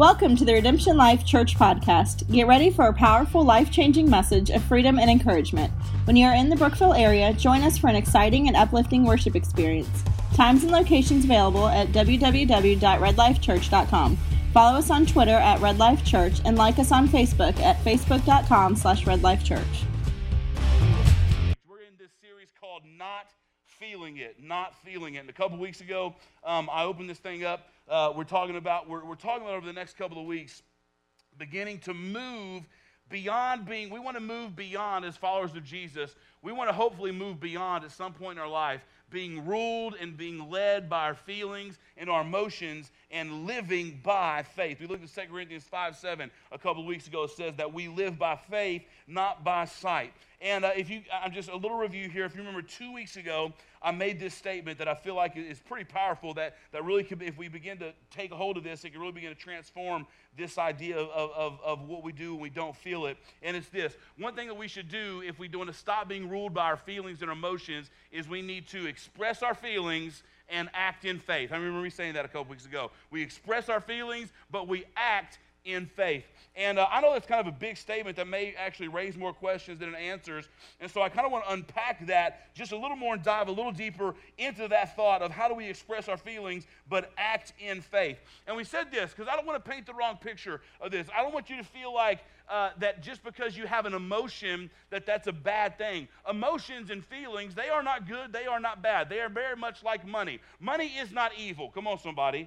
Welcome to the Redemption Life Church podcast. Get ready for a powerful, life-changing message of freedom and encouragement. When you are in the Brookville area, join us for an exciting and uplifting worship experience. Times and locations available at www.redlifechurch.com. Follow us on Twitter at Red Life Church and like us on Facebook at facebook.com/redlifechurch. We're in this series called Not Feeling It. And a couple weeks ago, I opened this thing up. We're talking about over the next couple of weeks, beginning to move beyond we want to move beyond as followers of Jesus. We want to hopefully move beyond at some point in our life, being ruled and being led by our feelings and our emotions and living by faith. We looked at 2 Corinthians 5:7 a couple of weeks ago. It says that we live by faith, not by sight. And I'm just a little review here. If you remember 2 weeks ago, I made this statement that I feel like is pretty powerful that really could be, if we begin to take a hold of this, it can really begin to transform this idea of what we do when we don't feel it. And it's this. One thing that we should do if we want to stop being ruled by our feelings and our emotions is we need to express our feelings and act in faith. I remember me saying that a couple weeks ago. We express our feelings, but we act in faith. And I know that's kind of a big statement that may actually raise more questions than it answers. And so I kind of want to unpack that just a little more and dive a little deeper into that thought of how do we express our feelings but act in faith. And we said this because I don't want to paint the wrong picture of this. I don't want you to feel like that just because you have an emotion that's a bad thing. Emotions and feelings, they are not good, they are not bad. They are very much like money. Money is not evil. Come on, somebody.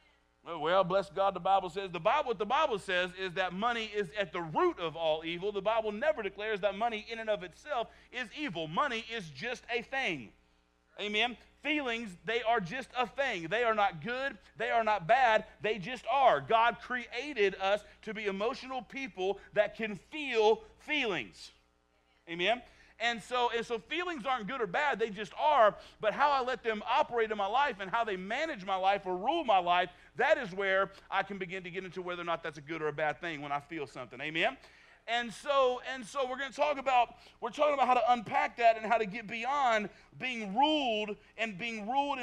Well, bless God, the Bible says. What the Bible says is that money is at the root of all evil. The Bible never declares that money in and of itself is evil. Money is just a thing. Amen? Feelings, they are just a thing. They are not good. They are not bad. They just are. God created us to be emotional people that can feel feelings. Amen? And so feelings aren't good or bad, they just are, but how I let them operate in my life and how they manage my life or rule my life, that is where I can begin to get into whether or not that's a good or a bad thing when I feel something. Amen? And so we're going to talk about how to unpack that and how to get beyond being ruled and being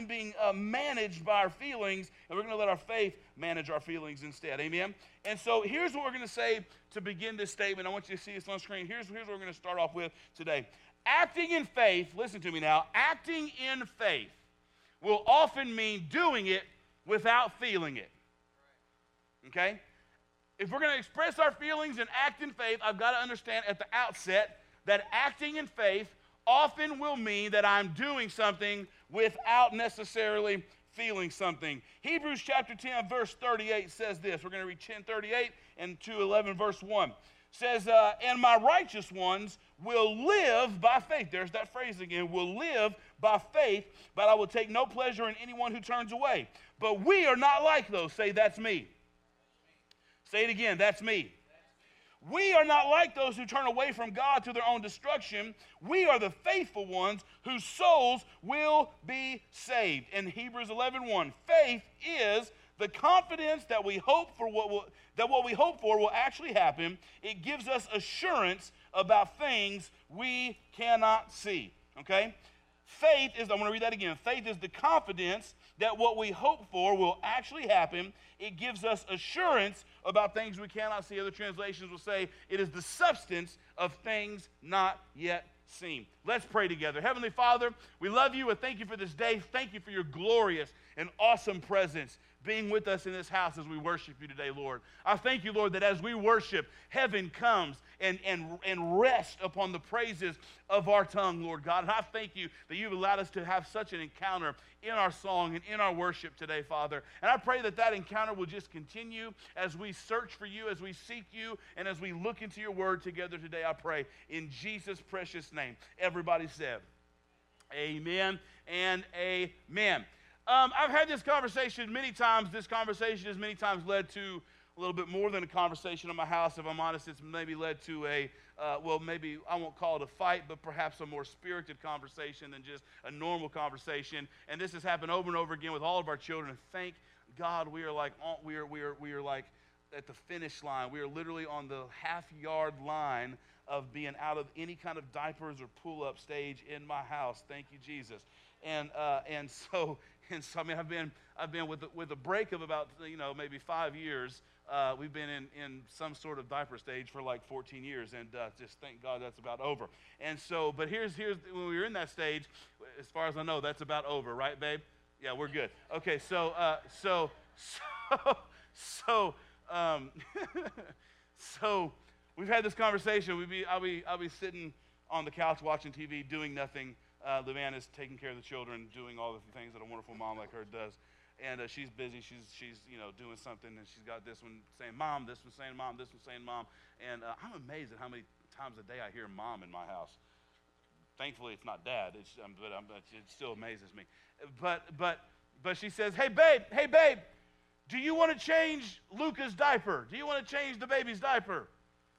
managed by our feelings, and we're going to let our faith manage our feelings instead. Amen? And so here's what we're going to say to begin this statement. I want you to see this on screen. Here's what we're going to start off with today. Acting in faith, listen to me now, acting in faith will often mean doing it without feeling it. Okay? If we're going to express our feelings and act in faith, I've got to understand at the outset that acting in faith often will mean that I'm doing something without necessarily feeling something. Hebrews chapter 10, verse 38 says this. We're going to read 10:38 and 2:11, verse 1. Says, and my righteous ones will live by faith. There's that phrase again, will live by faith, but I will take no pleasure in anyone who turns away. But we are not like those. Say, that's me. Say it again, that's me. We are not like those who turn away from God to their own destruction. We are the faithful ones whose souls will be saved. In Hebrews 11:1, faith is the confidence that we hope for what we hope for will actually happen. It gives us assurance about things we cannot see. Okay? Faith is, I'm going to read that again. Faith is the confidence that what we hope for will actually happen. It gives us assurance about things we cannot see. Other translations will say it is the substance of things not yet seen. Let's pray together. Heavenly Father, we love you and thank you for this day. Thank you for your glorious and awesome presence being with us in this house as we worship you today, Lord. I thank you, Lord, that as we worship, heaven comes and rest upon the praises of our tongue, Lord God. And I thank you that you've allowed us to have such an encounter in our song and in our worship today, Father. And I pray that encounter will just continue as we search for you, as we seek you, and as we look into your word together today, I pray. In Jesus' precious name. Everybody said, amen and amen. I've had this conversation many times. This conversation has many times led to a little bit more than a conversation in my house. If I'm honest, it's maybe led to maybe I won't call it a fight, but perhaps a more spirited conversation than just a normal conversation. And this has happened over and over again with all of our children. And thank God we are like at the finish line. We are literally on the half-yard line of being out of any kind of diapers or pull-up stage in my house. Thank you, Jesus. And so I mean, I've been with a break of about maybe 5 years we've been in some sort of diaper stage for like 14 years, and just thank God that's about over. And so, but here's when we were in that stage, as far as I know, that's about over, right, babe? Yeah, we're good. Okay, so so we've had this conversation. I'll be sitting on the couch watching TV, doing nothing. Levanna's taking care of the children, doing all the things that a wonderful mom like her does. And she's busy. She's doing something, and she's got this one saying mom, this one saying mom, this one saying mom. And I'm amazed at how many times a day I hear mom in my house. Thankfully, it's not dad. It still amazes me. But she says, hey babe, do you want to change Luca's diaper? Do you want to change the baby's diaper?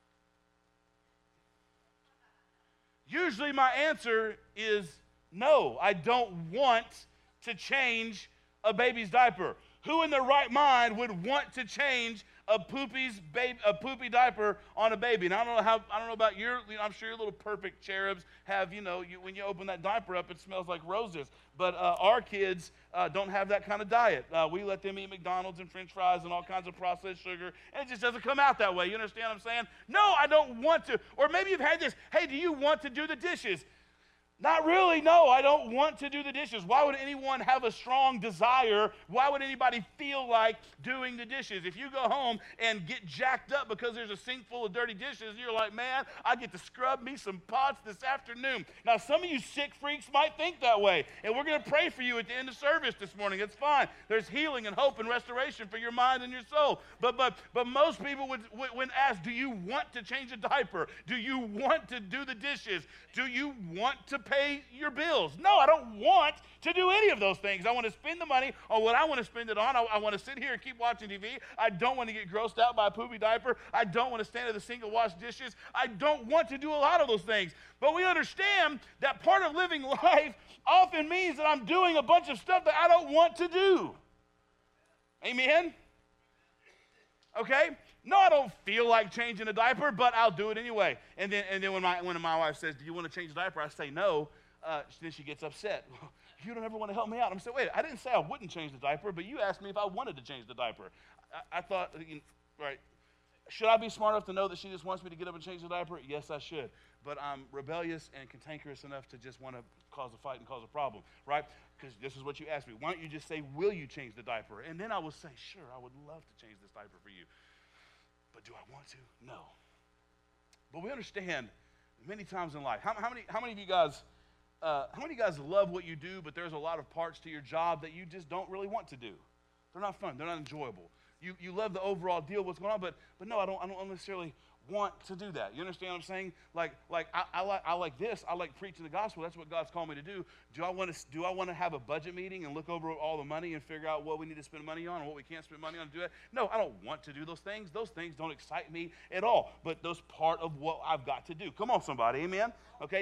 Usually my answer is no. I don't want to change a baby's diaper. Who in their right mind would want to change a poopy diaper on a baby? And I don't know about your, I'm sure your little perfect cherubs have, when you open that diaper up, it smells like roses. But our kids don't have that kind of diet. We let them eat McDonald's and French fries and all kinds of processed sugar, and it just doesn't come out that way. You understand what I'm saying? No, I don't want to. Or maybe you've had this, hey, do you want to do the dishes? Not really, no, I don't want to do the dishes. Why would anyone have a strong desire? Why would anybody feel like doing the dishes? If you go home and get jacked up because there's a sink full of dirty dishes, you're like, man, I get to scrub me some pots this afternoon. Now, some of you sick freaks might think that way, and we're going to pray for you at the end of service this morning. It's fine. There's healing and hope and restoration for your mind and your soul. But most people would ask, do you want to change a diaper? Do you want to do the dishes? Do you want to pay your bills? No, I don't want to do any of those things. I want to spend the money on what I want to spend it on. I want to sit here and keep watching TV. I don't want to get grossed out by a poopy diaper. I don't want to stand at the sink and wash dishes. I don't want to do a lot of those things. But we understand that part of living life often means that I'm doing a bunch of stuff that I don't want to do. Amen? Okay? No, I don't feel like changing a diaper, but I'll do it anyway. And then when my wife says, do you want to change the diaper? I say no. Then she gets upset. You don't ever want to help me out. I'm saying, wait, I didn't say I wouldn't change the diaper, but you asked me if I wanted to change the diaper. I thought, right, should I be smart enough to know that she just wants me to get up and change the diaper? Yes, I should. But I'm rebellious and cantankerous enough to just want to cause a fight and cause a problem, right? Because this is what you asked me. Why don't you just say, will you change the diaper? And then I will say, sure, I would love to change this diaper for you. But do I want to? No. But we understand many times in life. How many of you guys love what you do, but there's a lot of parts to your job that you just don't really want to do? They're not fun. They're not enjoyable. You love the overall deal, what's going on, but no, I don't necessarily want to do that. You understand what I'm saying? Like I like this. I like preaching the gospel. That's what God's called me to do. Do I want to have a budget meeting and look over all the money and figure out what we need to spend money on and what we can't spend money on to do it? No, I don't want to do those things. Those things don't excite me at all. But those part of what I've got to do. Come on, somebody, amen? Okay,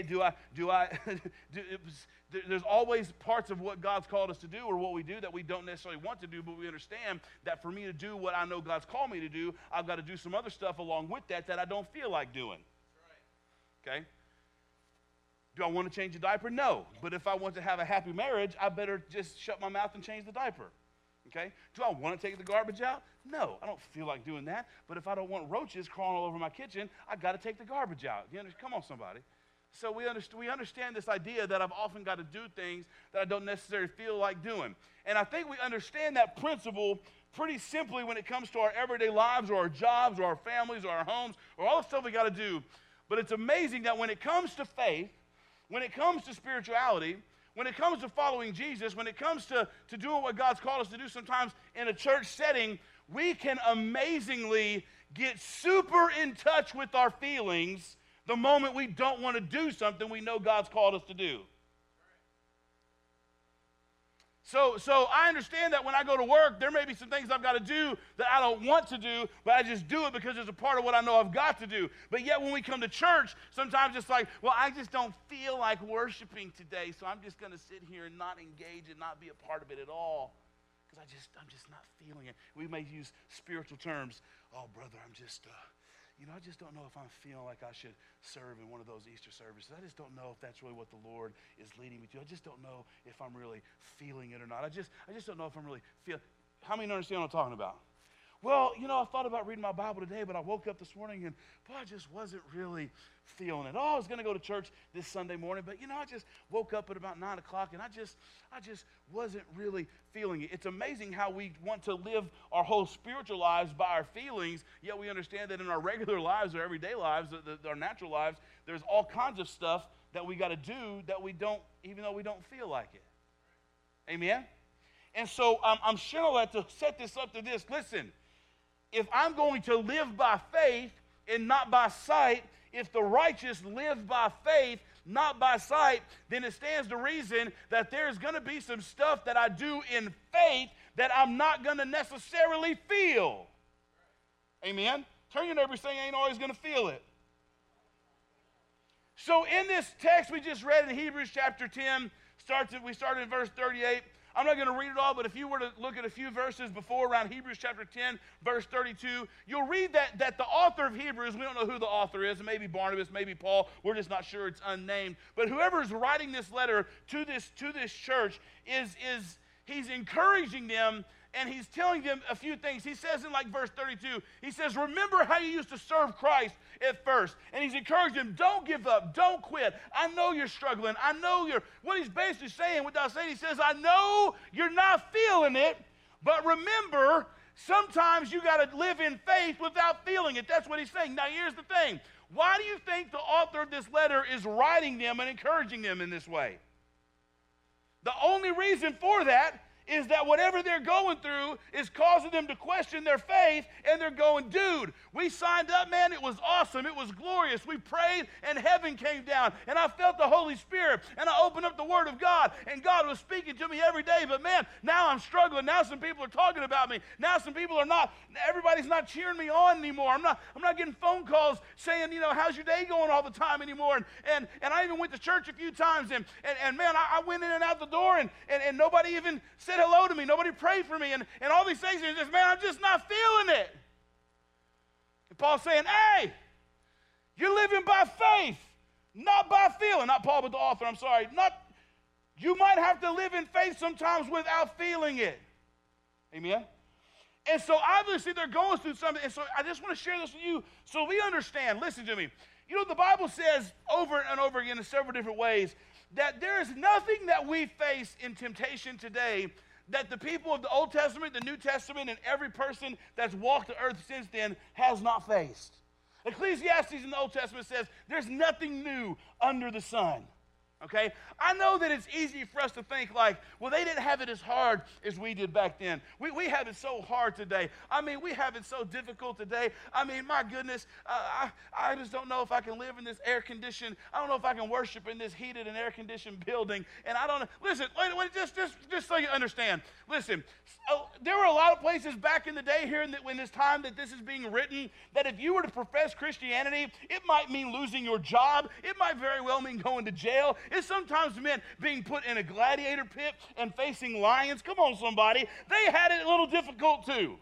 there's always parts of what God's called us to do or what we do that we don't necessarily want to do, but we understand that for me to do what I know God's called me to do, I've got to do some other stuff along with that I don't feel like doing. That's right. Okay? Do I want to change a diaper? No. But if I want to have a happy marriage, I better just shut my mouth and change the diaper. Okay? Do I want to take the garbage out? No. I don't feel like doing that. But if I don't want roaches crawling all over my kitchen, I got to take the garbage out. Come on, somebody. So we understand this idea that I've often got to do things that I don't necessarily feel like doing. And I think we understand that principle pretty simply when it comes to our everyday lives or our jobs or our families or our homes or all the stuff we got to do. But it's amazing that when it comes to faith, when it comes to spirituality, when it comes to following Jesus, when it comes to doing what God's called us to do sometimes in a church setting, we can amazingly get super in touch with our feelings the moment we don't want to do something we know God's called us to do. So I understand that when I go to work, there may be some things I've got to do that I don't want to do, but I just do it because it's a part of what I know I've got to do. But yet when we come to church, sometimes it's like, well, I just don't feel like worshiping today, so I'm just going to sit here and not engage and not be a part of it at all because I'm just not feeling it. We may use spiritual terms. Oh, brother, I just don't know if I'm feeling like I should serve in one of those Easter services. I just don't know if that's really what the Lord is leading me to. I just don't know if I'm really feeling it or not. I just don't know if I'm really feeling. How many understand what I'm talking about? Well, I thought about reading my Bible today, but I woke up this morning and, boy, I just wasn't really feeling it. Oh, I was going to go to church this Sunday morning, but, I just woke up at about 9 o'clock, and I just wasn't really feeling it. It's amazing how we want to live our whole spiritual lives by our feelings, yet we understand that in our regular lives, our everyday lives, our natural lives, there's all kinds of stuff that we got to do that we don't, even though we don't feel like it. Amen? And so I'm sharing all that to set this up to this. Listen, if I'm going to live by faith and not by sight, if the righteous live by faith, not by sight, then it stands to reason that there's going to be some stuff that I do in faith that I'm not going to necessarily feel. Amen? Turn your neighbor and say, I ain't always going to feel it. So in this text we just read in Hebrews chapter 10, we started in verse 38. I'm not going to read it all, but if you were to look at a few verses before, around Hebrews chapter 10, verse 32, you'll read that the author of Hebrews, we don't know who the author is, maybe Barnabas, maybe Paul, we're just not sure, it's unnamed. But whoever is writing this letter to this church he's encouraging them, and he's telling them a few things. He says in like verse 32, he says, remember how you used to serve Christ at first. And he's encouraging them, don't give up, don't quit. I know you're struggling. I know what he's basically saying without saying, he says, I know you're not feeling it, but remember, sometimes you got to live in faith without feeling it. That's what he's saying. Now here's the thing. Why do you think the author of this letter is writing them and encouraging them in this way? The only reason for that is that whatever they're going through is causing them to question their faith, and they're going, dude, we signed up, man, it was awesome, it was glorious, we prayed, and heaven came down, and I felt the Holy Spirit, and I opened up the Word of God, and God was speaking to me every day, but man, now I'm struggling, now some people are talking about me, now some people are not, everybody's not cheering me on anymore, I'm not getting phone calls saying, how's your day going all the time anymore, and I even went to church a few times, and man, I went in and out the door, and nobody even said hello to me. Nobody prayed for me. And all these things. And just, man, I'm just not feeling it. And Paul's saying, hey, you're living by faith, not by feeling. Not Paul, but the author. I'm sorry. You might have to live in faith sometimes without feeling it. Amen? And so obviously they're going through something. And so I just want to share this with you so we understand. Listen to me. The Bible says over and over again in several different ways that there is nothing that we face in temptation today that the people of the Old Testament, the New Testament, and every person that's walked the earth since then has not faced. Ecclesiastes in the Old Testament says there's nothing new under the sun. Okay? I know that it's easy for us to think like, well, they didn't have it as hard as we did back then. We have it so hard today. I mean, we have it so difficult today. I mean, my goodness, I just don't know if I can live in this air-conditioned, I don't know if I can worship in this heated and air-conditioned building. And I don't know. Listen, wait, just so you understand. Listen, there were a lot of places back in the day here in this time that this is being written, that if you were to profess Christianity, it might mean losing your job. It might very well mean going to jail. It sometimes meant being put in a gladiator pit and facing lions. Come on, somebody. They had it a little difficult too.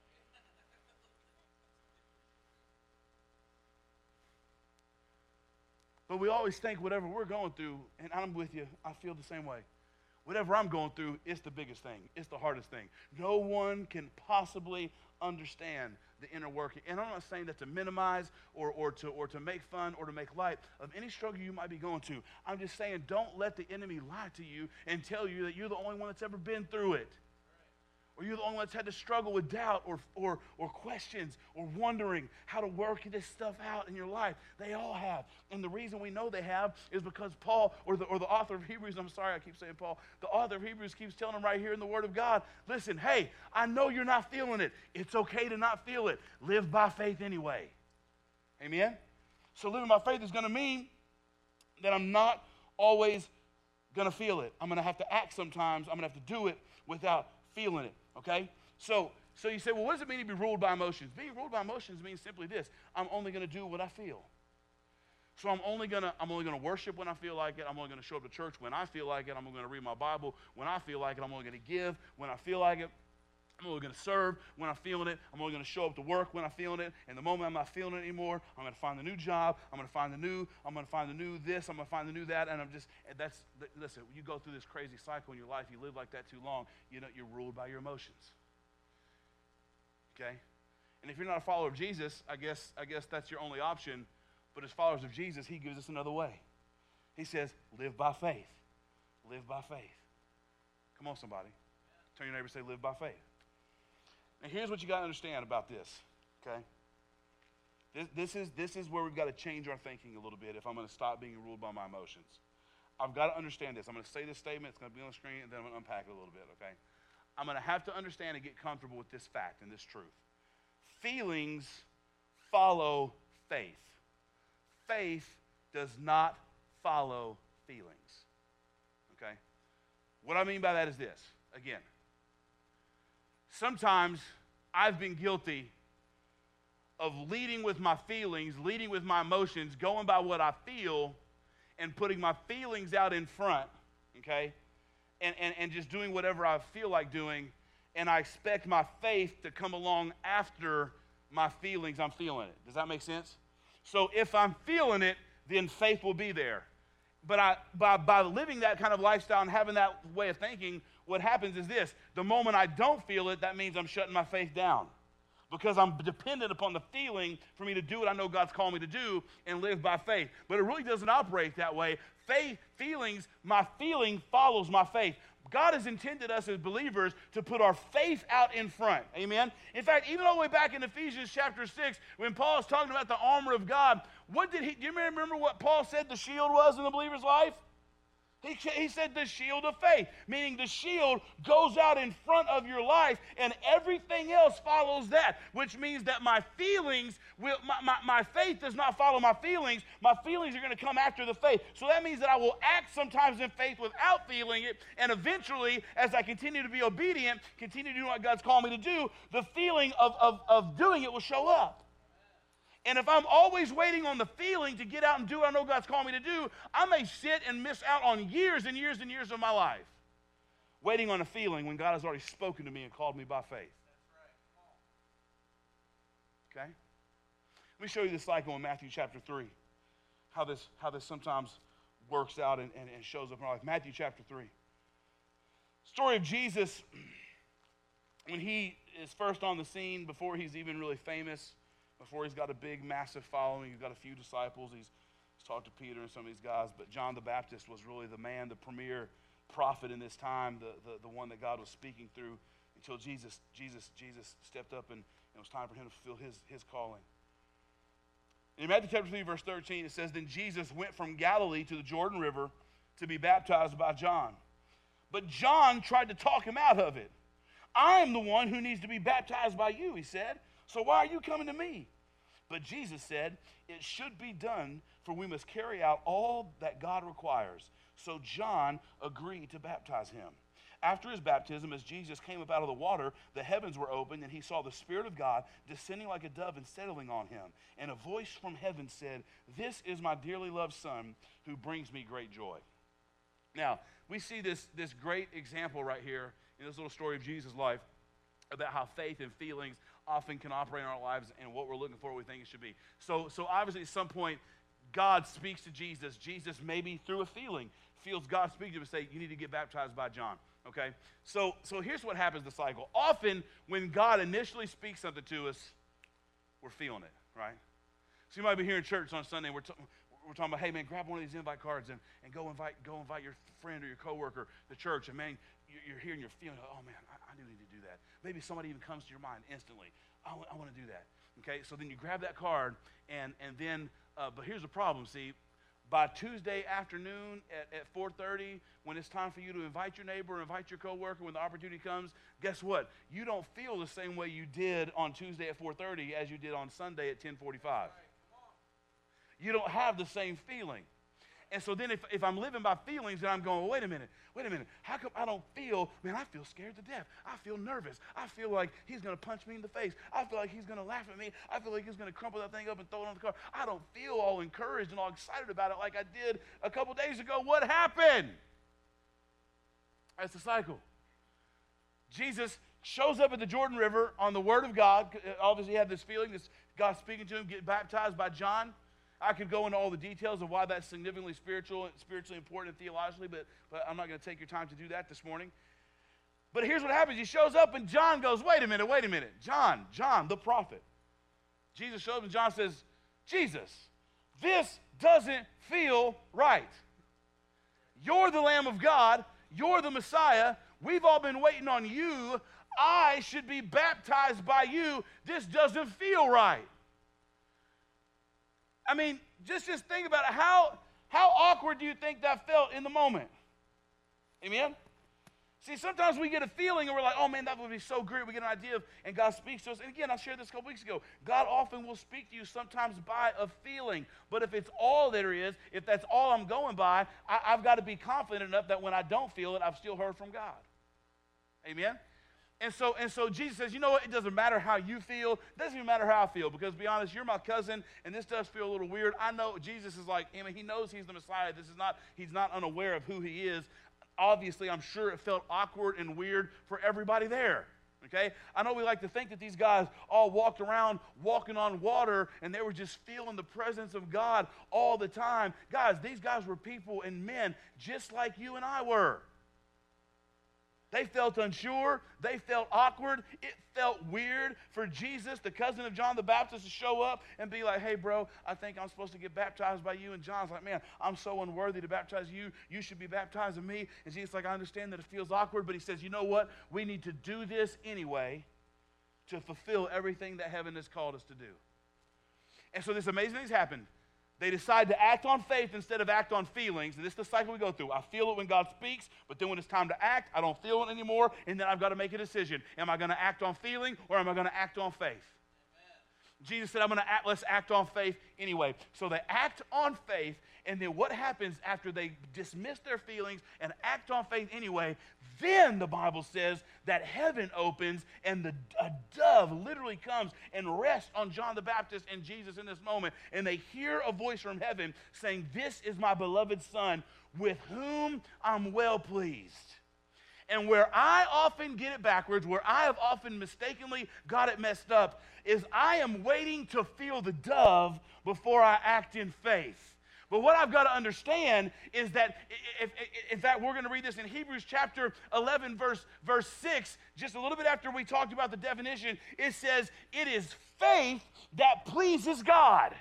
But we always think whatever we're going through, and I'm with you, I feel the same way. Whatever I'm going through, it's the biggest thing. It's the hardest thing. No one can possibly understand the inner working. And I'm not saying that to minimize or to make fun or to make light of any struggle you might be going to. I'm just saying don't let the enemy lie to you and tell you that you're the only one that's ever been through it. Or you're the only one that's had to struggle with doubt or questions or wondering how to work this stuff out in your life. They all have. And the reason we know they have is because Paul, or the author of Hebrews, I'm sorry I keep saying Paul, the author of Hebrews keeps telling them right here in the Word of God, listen, hey, I know you're not feeling it. It's okay to not feel it. Live by faith anyway. Amen? So living by faith is going to mean that I'm not always going to feel it. I'm going to have to act sometimes. I'm going to have to do it without feeling it. Okay? So you say, well, what does it mean to be ruled by emotions? Being ruled by emotions means simply this. I'm only going to do what I feel. So I'm only going to worship when I feel like it. I'm only going to show up to church when I feel like it. I'm only going to read my Bible when I feel like it. I'm only going to give when I feel like it. I'm only going to serve when I'm feeling it. I'm only going to show up to work when I'm feeling it. And the moment I'm not feeling it anymore, I'm going to find the new job. I'm going to find the new this. I'm going to find the new that. And listen, you go through this crazy cycle in your life. You live like that too long. You're ruled by your emotions. okay? And if you're not a follower of Jesus, I guess that's your only option. But as followers of Jesus, he gives us another way. He says, live by faith. Live by faith. Come on, somebody. Turn your neighbor and say, live by faith. And here's what you got to understand about this, okay? This is where we've got to change our thinking a little bit if I'm going to stop being ruled by my emotions. I've got to understand this. I'm going to say this statement. It's going to be on the screen, and then I'm going to unpack it a little bit, okay? I'm going to have to understand and get comfortable with this fact and this truth. Feelings follow faith. Faith does not follow feelings, okay? What I mean by that is this. Again, sometimes I've been guilty of leading with my feelings, leading with my emotions, going by what I feel, and putting my feelings out in front, okay? And just doing whatever I feel like doing, and I expect my faith to come along after my feelings, I'm feeling it. Does that make sense? So if I'm feeling it, then faith will be there. But by living that kind of lifestyle and having that way of thinking, what happens is this. The moment I don't feel it, that means I'm shutting my faith down. Because I'm dependent upon the feeling for me to do what I know God's called me to do and live by faith. But it really doesn't operate that way. My feeling follows my faith. God has intended us as believers to put our faith out in front. Amen? In fact, even all the way back in Ephesians chapter 6, when Paul is talking about the armor of God, do you remember what Paul said the shield was in the believer's life? He said the shield of faith, meaning the shield goes out in front of your life and everything else follows that, which means that my feelings, my faith does not follow my feelings. My feelings are going to come after the faith. So that means that I will act sometimes in faith without feeling it, and eventually, as I continue to be obedient, continue to do what God's called me to do, the feeling of doing it will show up. And if I'm always waiting on the feeling to get out and do what I know God's called me to do, I may sit and miss out on years and years and years of my life waiting on a feeling when God has already spoken to me and called me by faith. Okay? Let me show you this cycle in Matthew chapter 3, how this sometimes works out and shows up in our life. Matthew chapter 3. Story of Jesus when he is first on the scene, before he's even really famous. Before he's got a big, massive following, he's got a few disciples. He's talked to Peter and some of these guys, but John the Baptist was really the man, the premier prophet in this time, the one that God was speaking through until Jesus stepped up and it was time for him to fulfill his calling. In Matthew chapter 3, verse 13, it says, "Then Jesus went from Galilee to the Jordan River to be baptized by John. But John tried to talk him out of it. 'I am the one who needs to be baptized by you,' he said. 'So why are you coming to me?' But Jesus said, 'It should be done, for we must carry out all that God requires.' So John agreed to baptize him. After his baptism, as Jesus came up out of the water, the heavens were opened, and he saw the Spirit of God descending like a dove and settling on him. And a voice from heaven said, 'This is my dearly loved Son, who brings me great joy.'" Now, we see this great example right here in this little story of Jesus' life about how faith and feelings often can operate in our lives and what we're looking for, what we think it should be. So obviously at some point, God speaks to Jesus. Jesus, maybe through a feeling, feels God speak to him and say, "You need to get baptized by John." Okay? So here's what happens in the cycle. Often, when God initially speaks something to us, we're feeling it, right? So you might be here in church on Sunday, and we're talking about, hey, man, grab one of these invite cards and go invite your friend or your coworker to church. And, man, you're here and you're feeling, oh, man, I do need to do that. Maybe somebody even comes to your mind instantly. I want to do that. Okay, so then you grab that card, and then, but here's the problem, see. By Tuesday afternoon at 4:30, when it's time for you to invite your neighbor, invite your coworker, when the opportunity comes, guess what? You don't feel the same way you did on Tuesday at 4:30 as you did on Sunday at 10:45. You don't have the same feeling. And so then if I'm living by feelings, then I'm going, wait a minute, how come I don't feel, man, I feel scared to death. I feel nervous. I feel like he's going to punch me in the face. I feel like he's going to laugh at me. I feel like he's going to crumple that thing up and throw it on the car. I don't feel all encouraged and all excited about it like I did a couple days ago. What happened? That's the cycle. Jesus shows up at the Jordan River on the Word of God. Obviously, he had this feeling, this God speaking to him, get baptized by John. I could go into all the details of why that's significantly spiritually important and theologically, but I'm not going to take your time to do that this morning. But here's what happens. He shows up and John goes, wait a minute. John, the prophet. Jesus shows up and John says, Jesus, this doesn't feel right. You're the Lamb of God. You're the Messiah. We've all been waiting on you. I should be baptized by you. This doesn't feel right. I mean, just think about it. How awkward do you think that felt in the moment? Amen? See, sometimes we get a feeling and we're like, oh man, that would be so great. We get an idea and God speaks to us. And again, I shared this a couple weeks ago. God often will speak to you sometimes by a feeling. But if it's all there is, if that's all I'm going by, I've got to be confident enough that when I don't feel it, I've still heard from God. Amen? And so Jesus says, you know what? It doesn't matter how you feel. It doesn't even matter how I feel. Because to be honest, you're my cousin, and this does feel a little weird. I know Jesus is like, I mean, he knows he's the Messiah. He's not unaware of who he is. Obviously, I'm sure it felt awkward and weird for everybody there. Okay? I know we like to think that these guys all walked around walking on water and they were just feeling the presence of God all the time. Guys, these guys were people and men just like you and I were. They felt unsure. They felt awkward. It felt weird for Jesus, the cousin of John the Baptist, to show up and be like, hey, bro, I think I'm supposed to get baptized by you. And John's like, man, I'm so unworthy to baptize you. You should be baptizing me. And Jesus is like, I understand that it feels awkward, but he says, you know what? We need to do this anyway to fulfill everything that heaven has called us to do. And so this amazing thing's happened. They decide to act on faith instead of act on feelings. And this is the cycle we go through. I feel it when God speaks, but then when it's time to act, I don't feel it anymore, and then I've got to make a decision. Am I going to act on feeling or am I going to act on faith? Amen. Jesus said, let's act on faith anyway. So they act on faith, and then what happens after they dismiss their feelings and act on faith anyway? Then the Bible says that heaven opens and a dove literally comes and rests on John the Baptist and Jesus in this moment. And they hear a voice from heaven saying, this is my beloved Son with whom I'm well pleased. And where I often get it backwards, where I have often mistakenly got it messed up, is I am waiting to feel the dove before I act in faith. But what I've got to understand is that, in fact, we're going to read this in Hebrews chapter 11, verse 6, just a little bit after we talked about the definition. It says, it is faith that pleases God.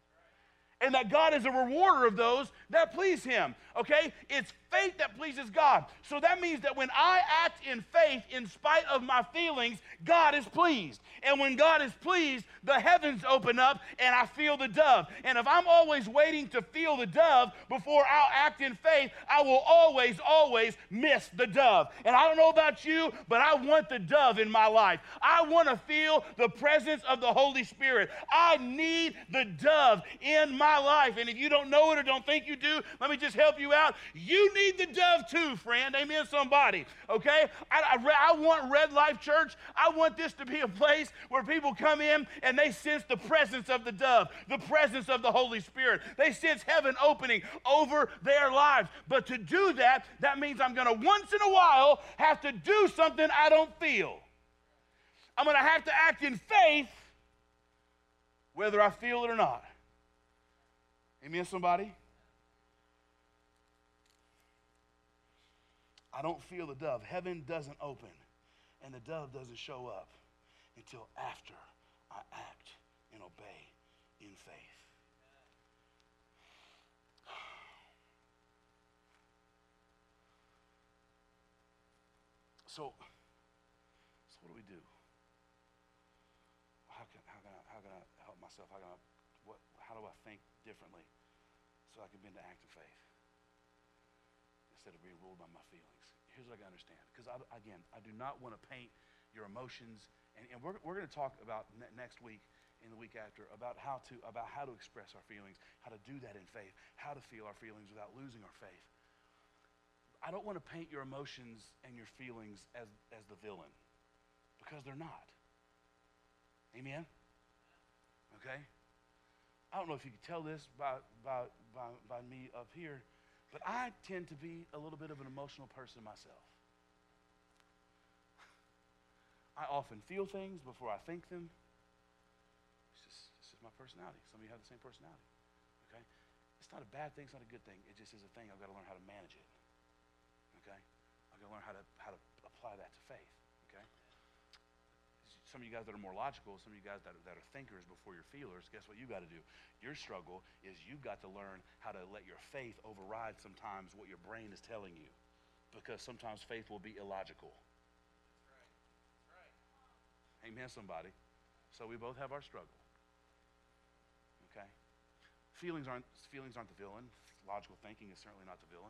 And that God is a rewarder of those that please him. Okay? It's faith that pleases God. So that means that when I act in faith in spite of my feelings, God is pleased. And when God is pleased, the heavens open up and I feel the dove. And if I'm always waiting to feel the dove before I'll act in faith, I will always miss the dove. And I don't know about you, but I want the dove in my life. I want to feel the presence of the Holy Spirit. I need the dove in my life. And if you don't know it or don't think you do, let me just help you out. You need the dove too, friend. Amen, somebody. Okay? I want Red Life Church. I want this to be a place where people come in and they sense the presence of the dove, the presence of the Holy Spirit. They sense heaven opening over their lives. But to do that, that means I'm going to once in a while have to do something I don't feel. I'm going to have to act in faith whether I feel it or not. Amen, somebody? I don't feel the dove. Heaven doesn't open, and the dove doesn't show up until after I act and obey in faith. So what do we do? How can I help myself? How do I think differently so I can begin to act in faith instead of being ruled by my feelings? Here's what I got to understand. Because, I do not want to paint your emotions. And we're going to talk about next week and the week after about how to express our feelings, how to do that in faith, how to feel our feelings without losing our faith. I don't want to paint your emotions and your feelings as the villain, because they're not. Amen? Okay? I don't know if you can tell this by me up here, but I tend to be a little bit of an emotional person myself. I often feel things before I think them. It's just my personality. Some of you have the same personality. Okay? It's not a bad thing. It's not a good thing. It just is a thing. I've got to learn how to manage it. Okay? I've got to learn how to apply apply that to faith, okay? Some of you guys that are more logical, some of you guys that are thinkers before you're feelers, guess what you got to do? Your struggle is you've got to learn how to let your faith override sometimes what your brain is telling you, because sometimes faith will be illogical. That's right. Amen, somebody. So we both have our struggle, okay? Feelings aren't the villain. Logical thinking is certainly not the villain.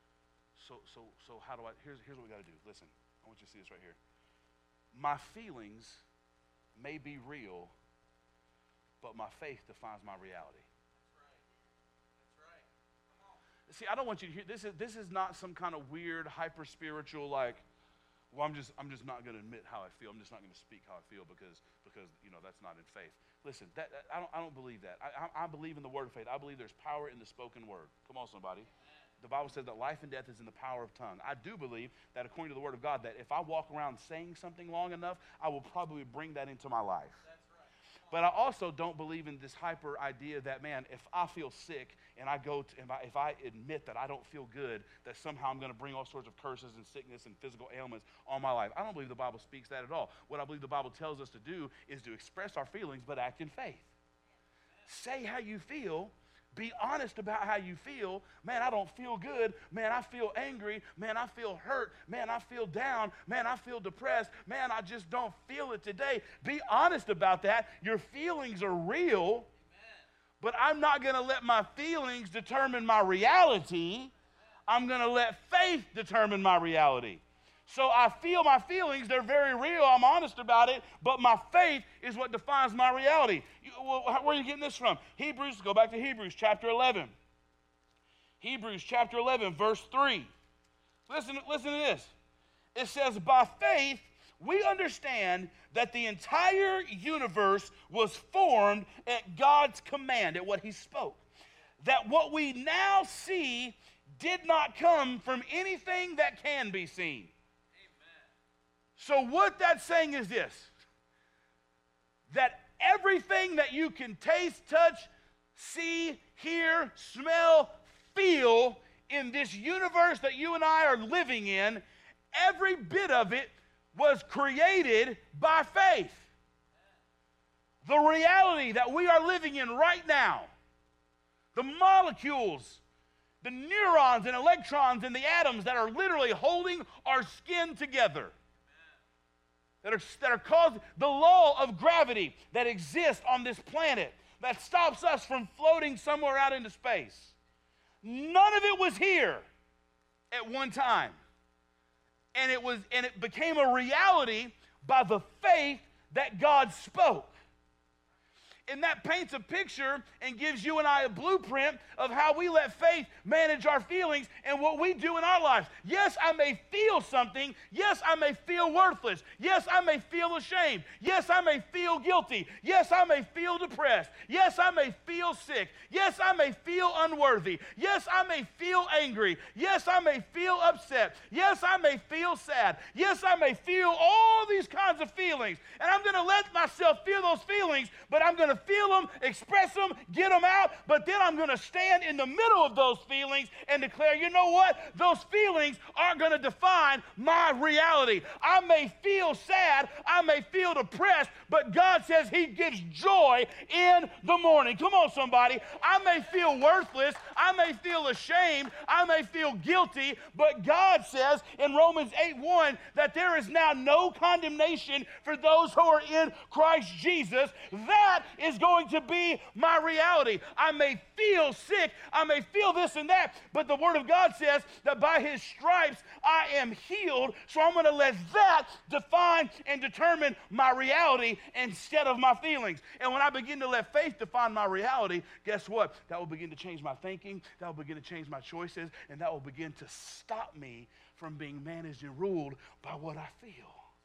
So how do I, here's what we got to do. Listen, I want you to see this right here. My feelings may be real, but my faith defines my reality. That's right. Come on. See, I don't want you to hear, this is not some kind of weird, hyper-spiritual, like, well, I'm just not going to admit how I feel. I'm just not going to speak how I feel because that's not in faith. Listen, I don't believe that. I believe in the word of faith. I believe there's power in the spoken word. Come on, somebody. The Bible says that life and death is in the power of tongue. I do believe that according to the word of God, that if I walk around saying something long enough, I will probably bring that into my life. That's right. But I also don't believe in this hyper idea that, man, if I feel sick and if I admit that I don't feel good, that somehow I'm going to bring all sorts of curses and sickness and physical ailments on my life. I don't believe the Bible speaks that at all. What I believe the Bible tells us to do is to express our feelings but act in faith. Say how you feel. Be honest about how you feel. Man, I don't feel good. Man, I feel angry. Man, I feel hurt. Man, I feel down. Man, I feel depressed. Man, I just don't feel it today. Be honest about that. Your feelings are real. Amen. But I'm not going to let my feelings determine my reality. I'm going to let faith determine my reality. So I feel my feelings. They're very real. I'm honest about it. But my faith is what defines my reality. Where are you getting this from? Go back to Hebrews chapter 11. Hebrews chapter 11, verse 3. Listen to this. It says, by faith, we understand that the entire universe was formed at God's command, at what he spoke. That what we now see did not come from anything that can be seen. So what that's saying is this, that everything that you can taste, touch, see, hear, smell, feel in this universe that you and I are living in, every bit of it was created by faith. The reality that we are living in right now, the molecules, the neurons and electrons and the atoms that are literally holding our skin together, that are causing the law of gravity that exists on this planet that stops us from floating somewhere out into space. None of it was here at one time. And it became a reality by the faith that God spoke. And that paints a picture and gives you and I a blueprint of how we let faith manage our feelings and what we do in our lives. Yes, I may feel something. Yes, I may feel worthless. Yes, I may feel ashamed. Yes, I may feel guilty. Yes, I may feel depressed. Yes, I may feel sick. Yes, I may feel unworthy. Yes, I may feel angry. Yes, I may feel upset. Yes, I may feel sad. Yes, I may feel all these kinds of feelings. And I'm going to let myself feel those feelings, but I'm going to feel them, express them, get them out, but then I'm going to stand in the middle of those feelings and declare, you know what? Those feelings aren't going to define my reality. I may feel sad, I may feel depressed, but God says he gives joy in the morning. Come on, somebody. I may feel worthless, I may feel ashamed, I may feel guilty, but God says in Romans 8:1 that there is now no condemnation for those who are in Christ Jesus. That is going to be my reality. I may feel sick, I may feel this and that, but the Word of God says that by his stripes I am healed, so I'm going to let that define and determine my reality instead of my feelings. And when I begin to let faith define my reality, guess what? That will begin to change my thinking, that will begin to change my choices, and that will begin to stop me from being managed and ruled by what I feel.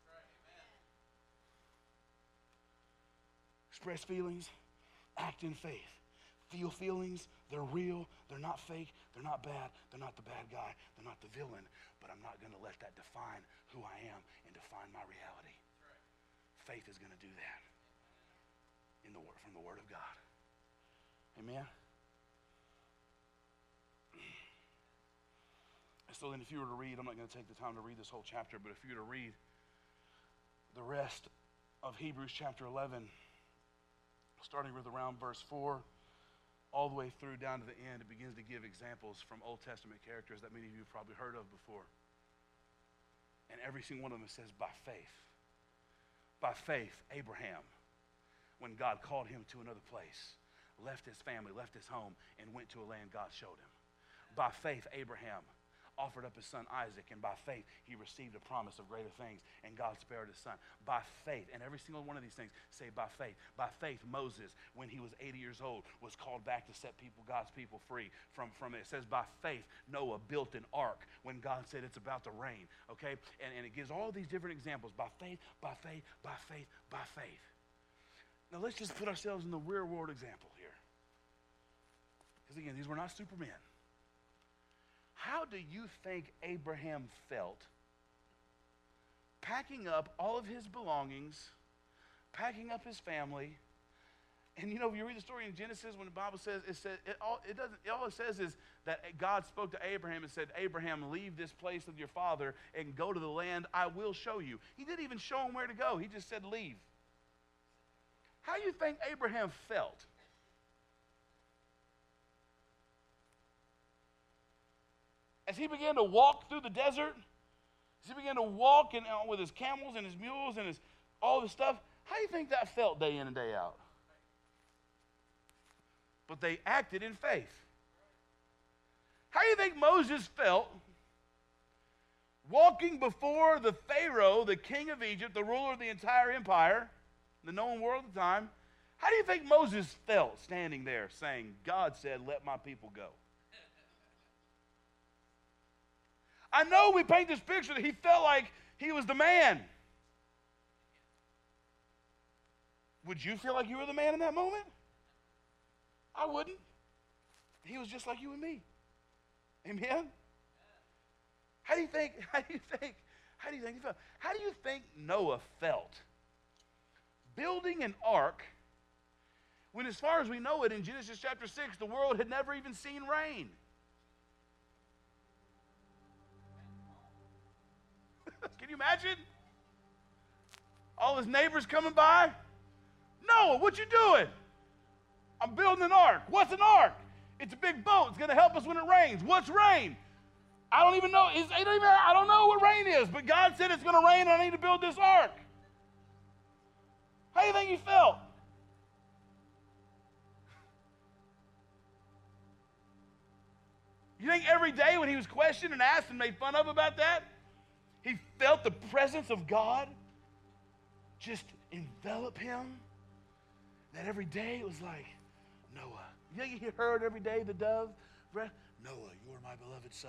Express feelings, act in faith. Feel feelings, they're real, they're not fake, they're not bad, they're not the bad guy, they're not the villain, but I'm not going to let that define who I am and define my reality. Right. Faith is going to do that from the Word of God. Amen? So then if you were to read, I'm not going to take the time to read this whole chapter, but if you were to read the rest of Hebrews chapter 11, starting with around verse 4, all the way through down to the end, it begins to give examples from Old Testament characters that many of you have probably heard of before. And every single one of them says, by faith. By faith, Abraham, when God called him to another place, left his family, left his home, and went to a land God showed him. By faith, Abraham offered up his son Isaac, and by faith he received a promise of greater things, and God spared his son. By faith, and every single one of these things say by faith. By faith, Moses, when he was 80 years old, was called back to set God's people free from it. It says by faith, Noah built an ark when God said it's about to rain, okay? And it gives all these different examples. By faith, by faith, by faith, by faith. Now let's just put ourselves in the real world example here. Because again, these were not supermen. How do you think Abraham felt packing up all of his belongings, packing up his family? And you know, if you read the story in Genesis, when the Bible says, all it says is that God spoke to Abraham and said, Abraham, leave this place of your father and go to the land I will show you. He didn't even show him where to go. He just said, leave. How do you think Abraham felt? As he began to walk through the desert, as he began to walk with his camels and his mules and all this stuff, how do you think that felt day in and day out? But they acted in faith. How do you think Moses felt walking before the Pharaoh, the king of Egypt, the ruler of the entire empire, the known world at the time? How do you think Moses felt standing there saying, God said, let my people go? I know we paint this picture that he felt like he was the man. Would you feel like you were the man in that moment? I wouldn't. He was just like you and me. Amen? How do you think he felt? How do you think Noah felt building an ark when, as far as we know it, in Genesis chapter 6, the world had never even seen rain? Can you imagine? All his neighbors coming by. Noah, what you doing? I'm building an ark. What's an ark? It's a big boat. It's going to help us when it rains. What's rain? I don't even know. I don't know what rain is, but God said it's going to rain and I need to build this ark. How do you think he felt? You think every day when he was questioned and asked and made fun of about that, he felt the presence of God just envelop him? That every day it was like, Noah. You think he heard every day the dove? Noah, you are my beloved son.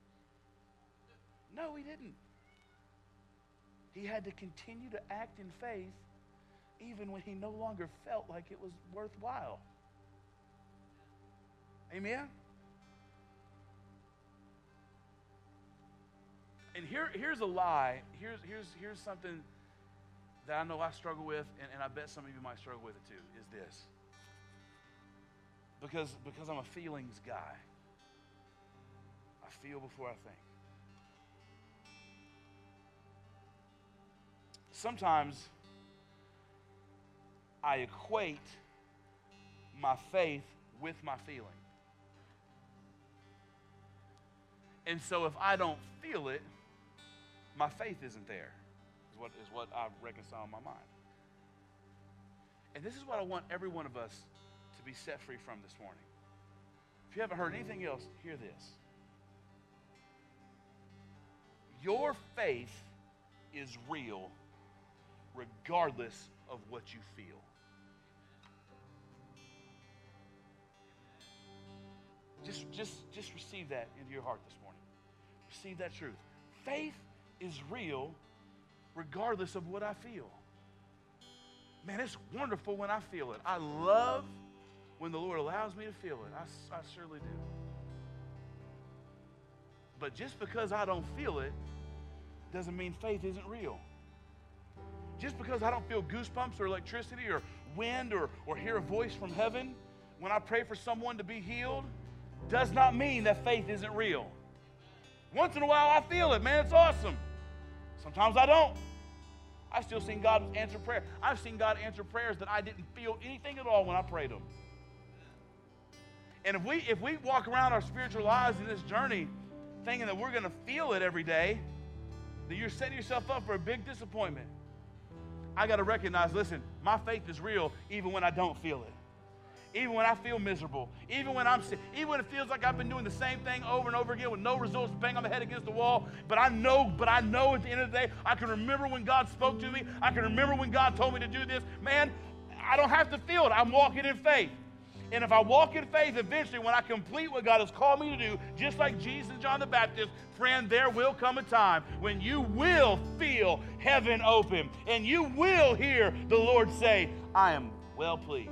No, he didn't. He had to continue to act in faith even when he no longer felt like it was worthwhile. Amen? And here's a lie. Here's something that I know I struggle with, and I bet some of you might struggle with it too, is this. Because I'm a feelings guy. I feel before I think. Sometimes I equate my faith with my feeling. And so if I don't feel it, my faith isn't there, is what I've reconciled in my mind. And this is what I want every one of us to be set free from this morning. If you haven't heard anything else, hear this. Your faith is real regardless of what you feel. Just receive that into your heart this morning. Receive that truth. Faith is real regardless of what I feel. Man, it's wonderful when I feel it. I love when the Lord allows me to feel it. I surely do. But just because I don't feel it doesn't mean faith isn't real. Just because I don't feel goosebumps or electricity or wind or hear a voice from heaven when I pray for someone to be healed does not mean that faith isn't real. Once in a while, I feel it. Man, it's awesome. Sometimes I don't. I've still seen God answer prayer. I've seen God answer prayers that I didn't feel anything at all when I prayed them. And if we walk around our spiritual lives in this journey thinking that we're going to feel it every day, then you're setting yourself up for a big disappointment. I got to recognize, listen, my faith is real even when I don't feel it. Even when I feel miserable, even when it feels like I've been doing the same thing over and over again with no results, banging my head against the wall. But I know at the end of the day, I can remember when God spoke to me. I can remember when God told me to do this. Man, I don't have to feel it. I'm walking in faith. And if I walk in faith, eventually when I complete what God has called me to do, just like Jesus and John the Baptist, friend, there will come a time when you will feel heaven open and you will hear the Lord say, I am well pleased.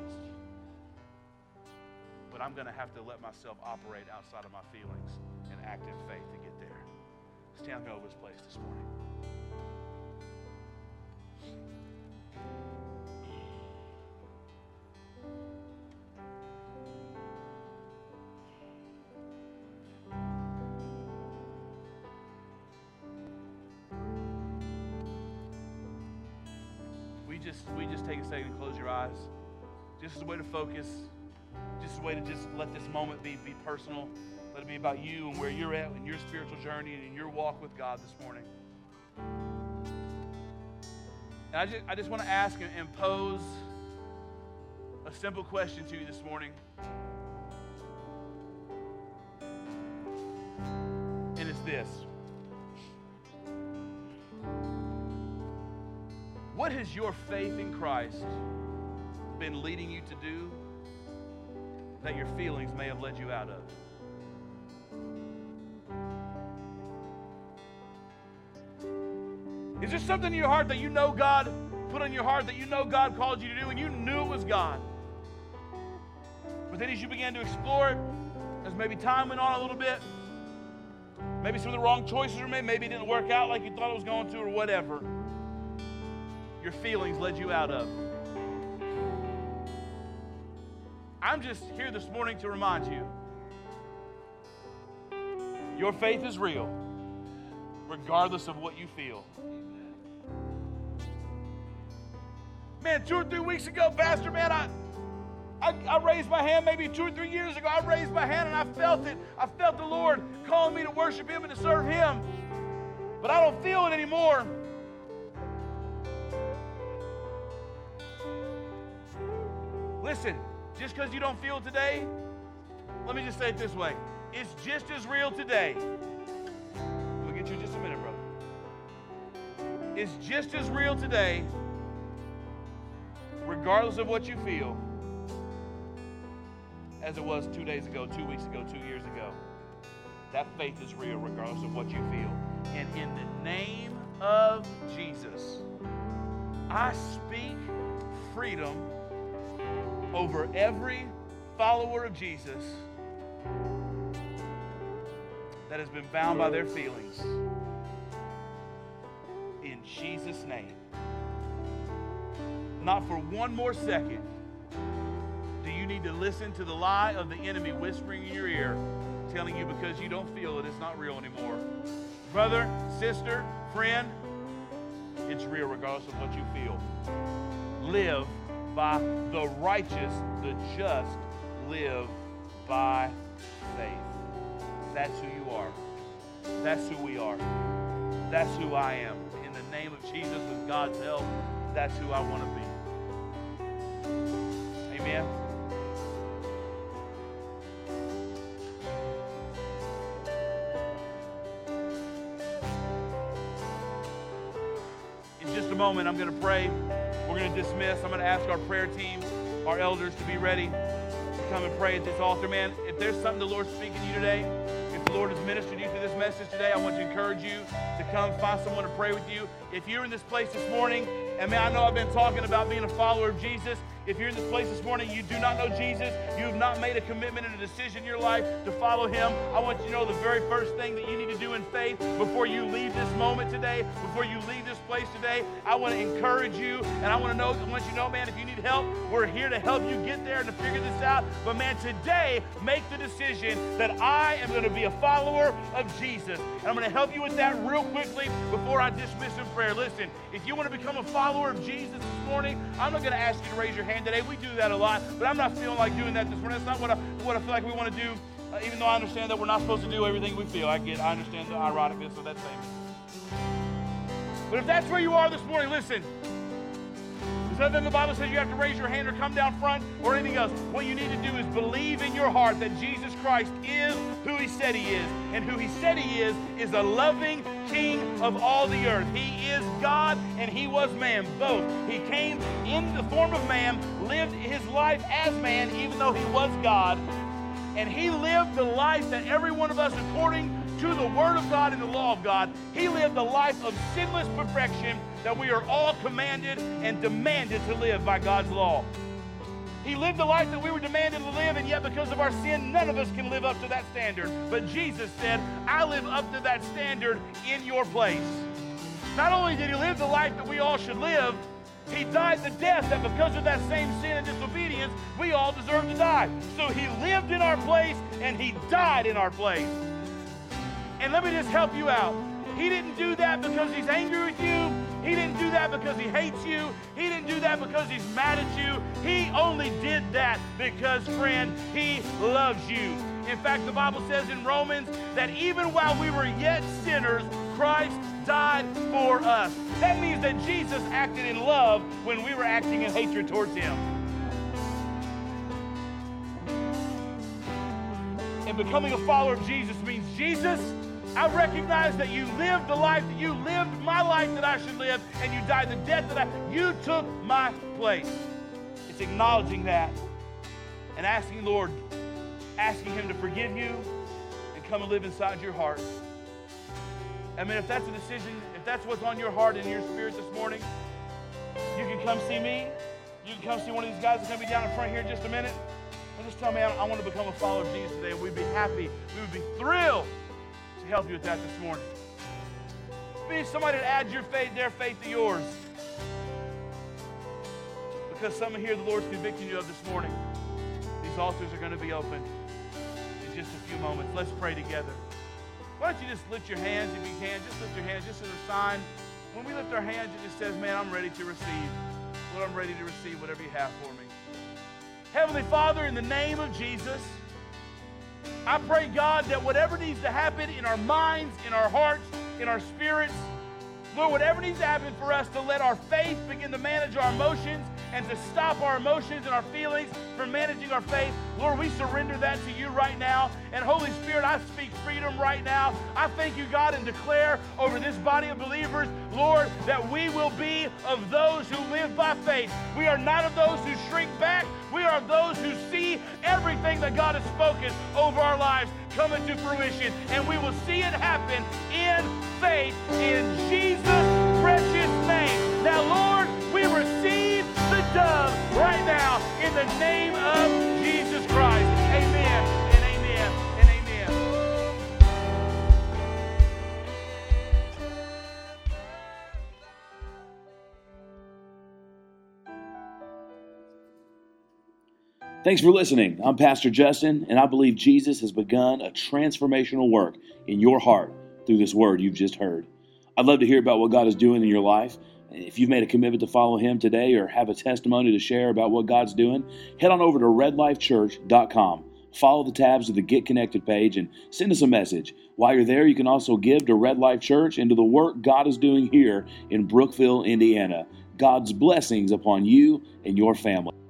But I'm going to have to let myself operate outside of my feelings and act in faith to get there. Stand with me over this place this morning. We just take a second and close your eyes. Just as a way to focus. Just a way to just let this moment be personal. Let it be about you and where you're at in your spiritual journey and in your walk with God this morning. And I just want to ask and pose a simple question to you this morning. And it's this. What has your faith in Christ been leading you to do that your feelings may have led you out of? Is there something in your heart that you know God put on your heart, that you know God called you to do, and you knew it was God? But then as you began to explore it, as maybe time went on a little bit, maybe some of the wrong choices were made, maybe it didn't work out like you thought it was going to or whatever, your feelings led you out of. I'm just here this morning to remind you, your faith is real, regardless of what you feel. Man, 2 or 3 weeks ago, Pastor, man, I raised my hand maybe 2 or 3 years ago. I raised my hand and I felt it. I felt the Lord calling me to worship Him and to serve Him. But I don't feel it anymore. Listen, just because you don't feel it today, let me just say it this way. It's just as real today. We'll get you in just a minute, brother. It's just as real today, regardless of what you feel, as it was 2 days ago, 2 weeks ago, 2 years ago. That faith is real regardless of what you feel. And in the name of Jesus, I speak freedom over every follower of Jesus that has been bound by their feelings. In Jesus' name. Not for one more second do you need to listen to the lie of the enemy whispering in your ear, telling you because you don't feel it, it's not real anymore. Brother, sister, friend, it's real regardless of what you feel. Live by the righteous, the just live by faith. That's who you are. That's who we are. That's who I am. In the name of Jesus, with God's help, that's who I want to be. Amen. In just a moment, I'm going to pray. We're going to dismiss. I'm going to ask our prayer team, our elders, to be ready to come and pray at this altar. Man, if there's something the Lord's speaking to you today, if the Lord has ministered you through this message today, I want to encourage you to come find someone to pray with you. If you're in this place this morning, and man, I know I've been talking about being a follower of Jesus. If you're in this place this morning, you do not know Jesus, you have not made a commitment and a decision in your life to follow him, I want you to know the very first thing that you need to do in faith before you leave this moment today, before you leave this place today, I want to encourage you, and I want you to know, man, if you need help, we're here to help you get there and to figure this out. But man, today, make the decision that I am going to be a follower of Jesus. And I'm going to help you with that real quickly before I dismiss in prayer. Listen, if you want to become a follower of Jesus this morning, I'm not going to ask you to raise your hand today. We do that a lot, but I'm not feeling like doing that this morning. That's not what I feel like we want to do, even though I understand that we're not supposed to do everything we feel. I understand the ironicness of that statement. But if that's where you are this morning, listen. There's nothing the Bible says you have to raise your hand or come down front or anything else. What you need to do is believe in your heart that Jesus Christ is who he said he is. And who he said he is a loving King of all the earth. He is God and he was man, both. He came in the form of man, lived his life as man, even though he was God. And he lived the life that every one of us, according to the Word of God and the law of God, he lived a life of sinless perfection that we are all commanded and demanded to live by God's law. He lived the life that we were demanded to live, and yet because of our sin, none of us can live up to that standard. But Jesus said, I live up to that standard in your place. Not only did he live the life that we all should live, he died the death that because of that same sin and disobedience, we all deserve to die. So he lived in our place and he died in our place. And let me just help you out. He didn't do that because he's angry with you. He didn't do that because he hates you. He didn't do that because he's mad at you. He only did that because, friend, he loves you. In fact, the Bible says in Romans that even while we were yet sinners, Christ died for us. That means that Jesus acted in love when we were acting in hatred towards him. And becoming a follower of Jesus means, Jesus, I recognize that you lived the life that you lived, my life that I should live, and you died the death that you took my place. It's acknowledging that and asking him to forgive you and come and live inside your heart. I mean, if that's a decision, if that's what's on your heart and your spirit this morning, you can come see me. You can come see one of these guys that's going to be down in front here in just a minute. And just tell me, I want to become a follower of Jesus today. We'd be happy. We would be thrilled to help you with that this morning. We need somebody to add their faith to yours. Because some here the Lord's convicting you of this morning. These altars are going to be open in just a few moments. Let's pray together. Why don't you just lift your hands if you can? Just lift your hands just as a sign. When we lift our hands, it just says, man, I'm ready to receive. Lord, I'm ready to receive whatever you have for me. Heavenly Father, in the name of Jesus, I pray, God, that whatever needs to happen in our minds, in our hearts, in our spirits, Lord, whatever needs to happen for us to let our faith begin to manage our emotions and to stop our emotions and our feelings from managing our faith, Lord, we surrender that to you right now. And Holy Spirit, I speak freedom right now. I thank you, God, and declare over this body of believers, Lord, that we will be of those who live by faith. We are not of those who shrink back. We are of those who see everything that God has spoken over our lives coming to fruition. And we will see it happen in faith in Jesus' precious name. Now, Lord, we receive the dove right now in the name of Jesus Christ. Amen and amen and amen. Thanks for listening. I'm Pastor Justin, and I believe Jesus has begun a transformational work in your heart through this word you've just heard. I'd love to hear about what God is doing in your life. If you've made a commitment to follow him today or have a testimony to share about what God's doing, head on over to redlifechurch.com. Follow the tabs of the Get Connected page and send us a message. While you're there, you can also give to Red Life Church and to the work God is doing here in Brookville, Indiana. God's blessings upon you and your family.